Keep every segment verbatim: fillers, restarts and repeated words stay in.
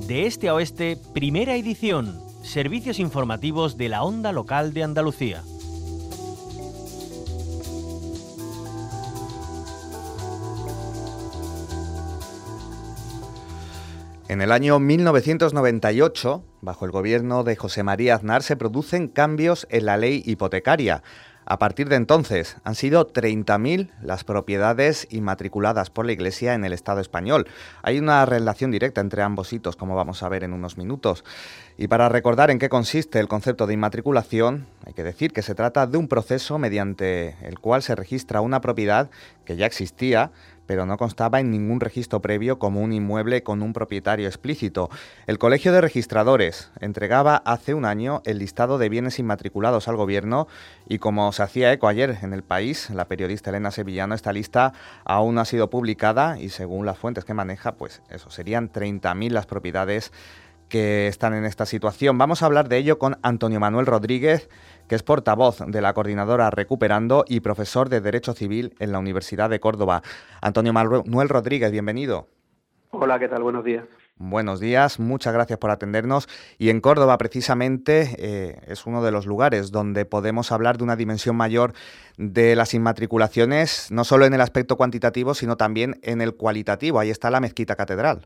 De este a oeste, primera edición. Servicios informativos de la Onda Local de Andalucía. En el año mil novecientos noventa y ocho, bajo el gobierno de José María Aznar, se producen cambios en la ley hipotecaria. A partir de entonces, han sido treinta mil las propiedades inmatriculadas por la Iglesia en el Estado español. Hay una relación directa entre ambos hitos, como vamos a ver en unos minutos. Y para recordar en qué consiste el concepto de inmatriculación, hay que decir que se trata de un proceso mediante el cual se registra una propiedad que ya existía, pero no constaba en ningún registro previo como un inmueble con un propietario explícito. El Colegio de Registradores entregaba hace un año el listado de bienes inmatriculados al Gobierno y, como se hacía eco ayer en El País, la periodista Elena Sevillano, esta lista aún no ha sido publicada y, según las fuentes que maneja, pues eso, serían treinta mil las propiedades que están en esta situación. Vamos a hablar de ello con Antonio Manuel Rodríguez, que es portavoz de la coordinadora Recuperando y profesor de Derecho Civil en la Universidad de Córdoba. Antonio Manuel Rodríguez, bienvenido. Hola, ¿qué tal? Buenos días. Buenos días, muchas gracias por atendernos. Y en Córdoba, precisamente, eh, es uno de los lugares donde podemos hablar de una dimensión mayor de las inmatriculaciones, no solo en el aspecto cuantitativo, sino también en el cualitativo. Ahí está la Mezquita Catedral.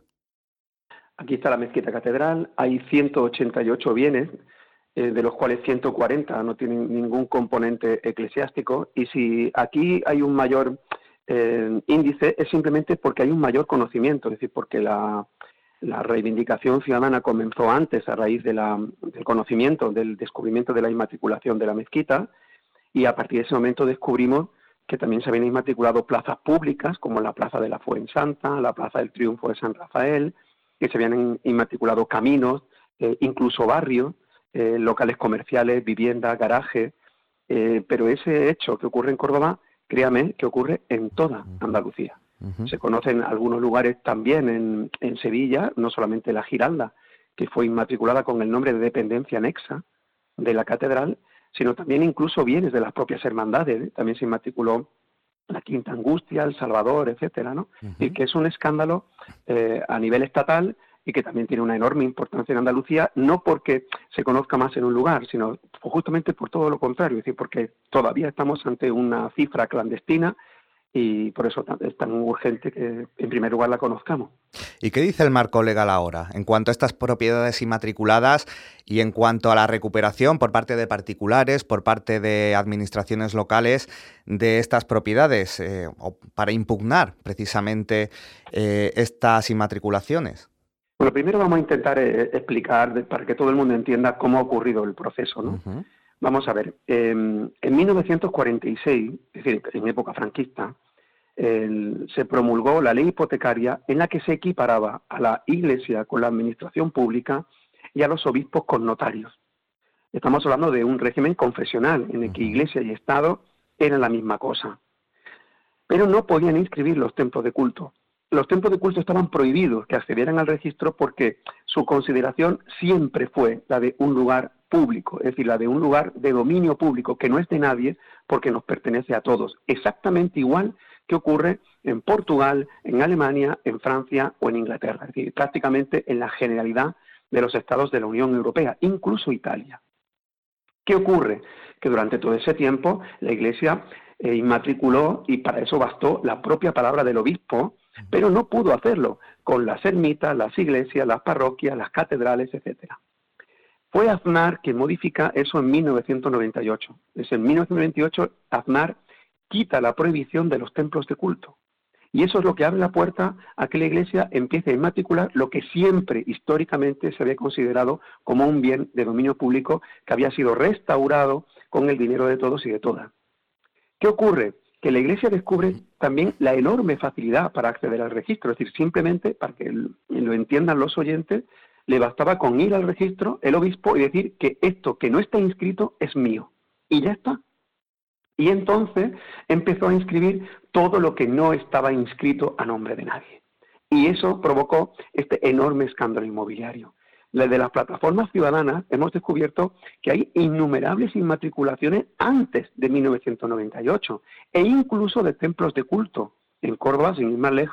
Aquí está la Mezquita Catedral, hay ciento ochenta y ocho bienes, eh, de los cuales ciento cuarenta no tienen ningún componente eclesiástico, y si aquí hay un mayor eh, índice es simplemente porque hay un mayor conocimiento, es decir, porque la, la reivindicación ciudadana comenzó antes a raíz de la, del conocimiento, del descubrimiento de la inmatriculación de la mezquita, y a partir de ese momento descubrimos que también se habían inmatriculado plazas públicas, como la Plaza de la Fuensanta, la Plaza del Triunfo de San Rafael, que se habían inmatriculado caminos, eh, incluso barrios, eh, locales comerciales, viviendas, garajes, eh, pero ese hecho que ocurre en Córdoba, créame, que ocurre en toda Andalucía. Uh-huh. Se conocen algunos lugares también en, en Sevilla, no solamente la Giralda, que fue inmatriculada con el nombre de dependencia anexa de la catedral, sino también incluso bienes de las propias hermandades, ¿eh? También se inmatriculó la Quinta Angustia, El Salvador, etcétera, ¿no? Uh-huh. Y que es un escándalo eh, a nivel estatal y que también tiene una enorme importancia en Andalucía, no porque se conozca más en un lugar, sino justamente por todo lo contrario, es decir, porque todavía estamos ante una cifra clandestina y por eso es tan urgente que en primer lugar la conozcamos. ¿Y qué dice el marco legal ahora en cuanto a estas propiedades inmatriculadas y en cuanto a la recuperación por parte de particulares, por parte de administraciones locales de estas propiedades, eh, o para impugnar precisamente eh, estas inmatriculaciones? Bueno, primero vamos a intentar eh, explicar, de, para que todo el mundo entienda cómo ha ocurrido el proceso, ¿no? Uh-huh. Vamos a ver, eh, en mil novecientos cuarenta y seis, es decir, en época franquista, El, se promulgó la ley hipotecaria en la que se equiparaba a la Iglesia con la administración pública y a los obispos con notarios. Estamos hablando de un régimen confesional en el que Iglesia y Estado eran la misma cosa. Pero no podían inscribir los templos de culto. Los templos de culto estaban prohibidos que accedieran al registro porque su consideración siempre fue la de un lugar público, es decir, la de un lugar de dominio público que no es de nadie porque nos pertenece a todos. Exactamente igual que ocurre en Portugal, en Alemania, en Francia o en Inglaterra, es decir, prácticamente en la generalidad de los estados de la Unión Europea, incluso Italia. ¿Qué ocurre? Que durante todo ese tiempo la Iglesia eh, inmatriculó, y para eso bastó la propia palabra del obispo, pero no pudo hacerlo con las ermitas, las iglesias, las parroquias, las catedrales, etcétera. Fue Aznar quien modifica eso en mil novecientos noventa y ocho. Es en mil novecientos noventa y ocho Aznar quita la prohibición de los templos de culto. Y eso es lo que abre la puerta a que la Iglesia empiece a inmatricular lo que siempre históricamente se había considerado como un bien de dominio público que había sido restaurado con el dinero de todos y de todas. ¿Qué ocurre? Que la Iglesia descubre también la enorme facilidad para acceder al registro. Es decir, simplemente, para que lo entiendan los oyentes, le bastaba con ir al registro, el obispo, y decir que esto que no está inscrito es mío. Y ya está. Y entonces empezó a inscribir todo lo que no estaba inscrito a nombre de nadie. Y eso provocó este enorme escándalo inmobiliario. Desde las plataformas ciudadanas hemos descubierto que hay innumerables inmatriculaciones antes de mil novecientos noventa y ocho e incluso de templos de culto. En Córdoba, sin ir más lejos,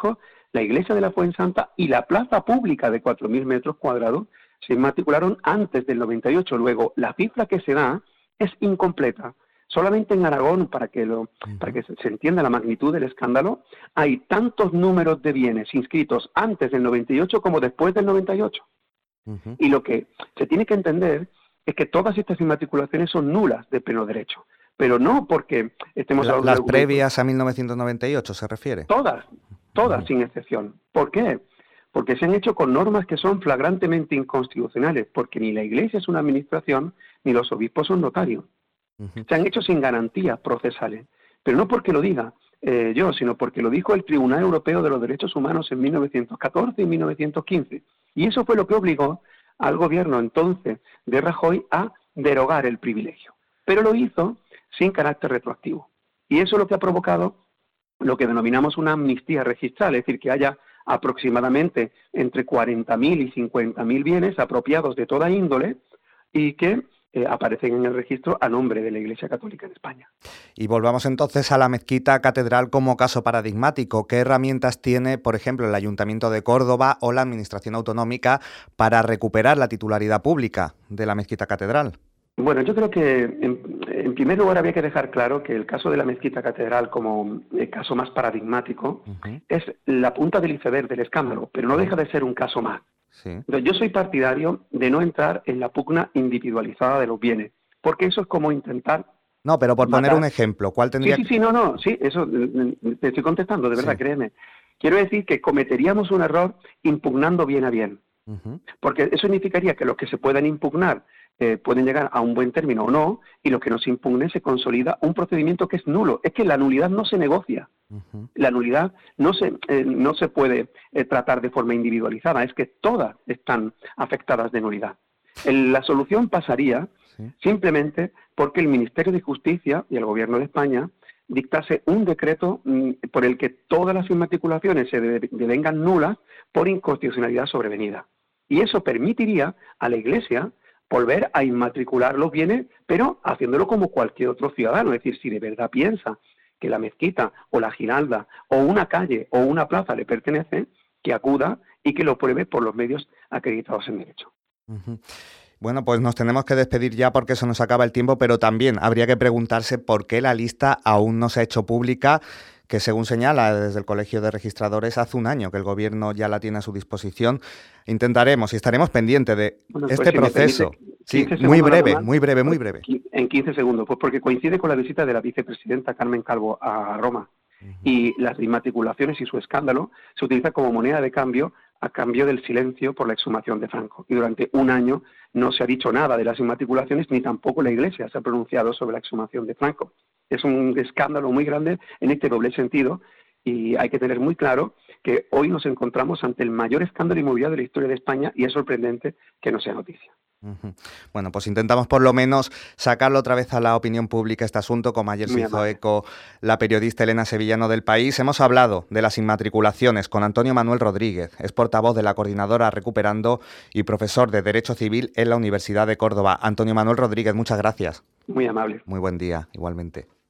la iglesia de la Fuensanta y la plaza pública de cuatro mil metros cuadrados se inmatricularon antes del noventa y ocho. Luego, la cifra que se da es incompleta. Solamente en Aragón, para que, lo, para que se, se entienda la magnitud del escándalo, hay tantos números de bienes inscritos antes del noventa y ocho como después del noventa y ocho. Uh-huh. Y lo que se tiene que entender es que todas estas inmatriculaciones son nulas de pleno derecho. Pero no porque estemos La, hablando ¿Las de previas a mil novecientos noventa y ocho se refiere? Todas, todas uh-huh. sin excepción. ¿Por qué? Porque se han hecho con normas que son flagrantemente inconstitucionales, porque ni la Iglesia es una administración, ni los obispos son notarios. Uh-huh. Se han hecho sin garantías procesales, pero no porque lo diga eh, yo, sino porque lo dijo el Tribunal Europeo de los Derechos Humanos en mil novecientos catorce y mil novecientos quince. Y eso fue lo que obligó al gobierno entonces de Rajoy a derogar el privilegio. Pero lo hizo sin carácter retroactivo. Y eso es lo que ha provocado lo que denominamos una amnistía registral, es decir, que haya aproximadamente entre cuarenta mil y cincuenta mil bienes apropiados de toda índole y que eh, aparecen en el registro a nombre de la Iglesia Católica en España. Y volvamos entonces a la mezquita catedral como caso paradigmático. ¿Qué herramientas tiene, por ejemplo, el Ayuntamiento de Córdoba o la Administración Autonómica para recuperar la titularidad pública de la mezquita catedral? Bueno, yo creo que en, en primer lugar había que dejar claro que el caso de la mezquita catedral como el caso más paradigmático uh-huh. es la punta del iceberg del escándalo, pero no deja de ser un caso más. Sí. Entonces, yo soy partidario de no entrar en la pugna individualizada de los bienes, porque eso es como intentar... No, pero por matar. Poner un ejemplo, ¿cuál tendría...? Sí, sí, sí, no, no, sí, eso te estoy contestando, de verdad, sí. Créeme. Quiero decir que cometeríamos un error impugnando bien a bien, uh-huh. porque eso significaría que los que se puedan impugnar Eh, pueden llegar a un buen término o no, y lo que nos impugne se consolida un procedimiento que es nulo. Es que la nulidad no se negocia. Uh-huh. La nulidad no se, eh, no se puede eh, tratar de forma individualizada, es que todas están afectadas de nulidad. El, la solución pasaría sí. simplemente porque el Ministerio de Justicia y el Gobierno de España dictase un decreto mm, por el que todas las inmatriculaciones se de, devengan nulas por inconstitucionalidad sobrevenida. Y eso permitiría a la Iglesia volver a inmatricular los bienes, pero haciéndolo como cualquier otro ciudadano. Es decir, si de verdad piensa que la mezquita o la Giralda o una calle o una plaza le pertenece, que acuda y que lo pruebe por los medios acreditados en derecho. Uh-huh. Bueno, pues nos tenemos que despedir ya porque se nos acaba el tiempo, pero también habría que preguntarse por qué la lista aún no se ha hecho pública, que según señala desde el Colegio de Registradores hace un año que el Gobierno ya la tiene a su disposición. Intentaremos y estaremos pendientes de bueno, pues este si proceso. Sí, muy breve, más, muy breve, muy breve. En quince segundos, pues porque coincide con la visita de la vicepresidenta Carmen Calvo a Roma. Uh-huh. Y las inmatriculaciones y su escándalo se utiliza como moneda de cambio a cambio del silencio por la exhumación de Franco. Y durante un año no se ha dicho nada de las inmatriculaciones, ni tampoco la Iglesia se ha pronunciado sobre la exhumación de Franco. Es un escándalo muy grande en este doble sentido y hay que tener muy claro que hoy nos encontramos ante el mayor escándalo inmobiliario de la historia de España y es sorprendente que no sea noticia. Uh-huh. Bueno, pues intentamos por lo menos sacarlo otra vez a la opinión pública este asunto, como ayer se hizo eco la periodista Elena Sevillano del País. Hemos hablado de las inmatriculaciones con Antonio Manuel Rodríguez, es portavoz de la coordinadora Recuperando y profesor de Derecho Civil en la Universidad de Córdoba. Antonio Manuel Rodríguez, muchas gracias. Muy amable. Muy buen día, igualmente.